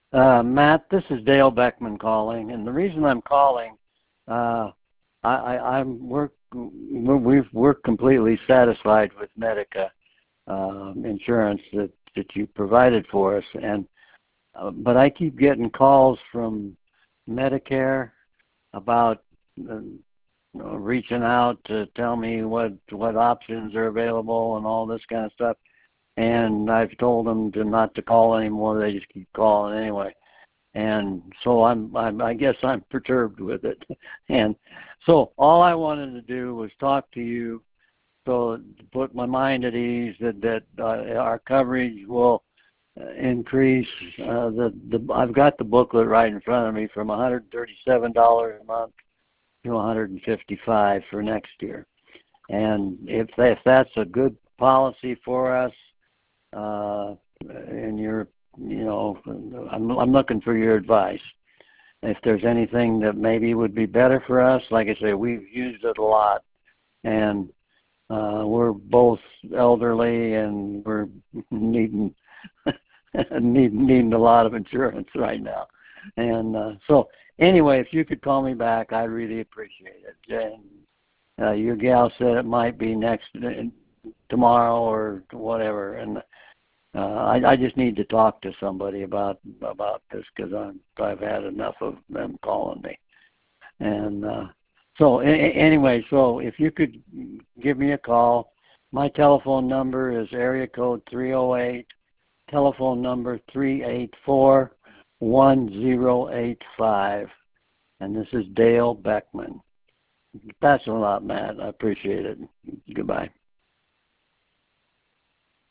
Matt, this is Dale Beckman calling, and the reason I'm calling, we're completely satisfied with Medica insurance that you provided for us, and but I keep getting calls from Medicare about reaching out to tell me what options are available and all this kind of stuff. And I've told them not to call anymore. They just keep calling anyway. And so I guess I'm perturbed with it. And so all I wanted to do was talk to you, so to put my mind at ease that our coverage will increase. I've got the booklet right in front of me, from $137 a month to $155 for next year. And if that's a good policy for us, and I'm looking for your advice. If there's anything that maybe would be better for us, like I say, we've used it a lot, and we're both elderly, and we're needing needing a lot of insurance right now. And so anyway, if you could call me back, I'd really appreciate it. And your gal said it might be tomorrow or whatever, and I just need to talk to somebody about this, because I've had enough of them calling me. And so anyway, so if you could give me a call, my telephone number is area code 308, telephone number 384-1085, and this is Dale Beckman. Thanks a lot, Matt. I appreciate it. Goodbye.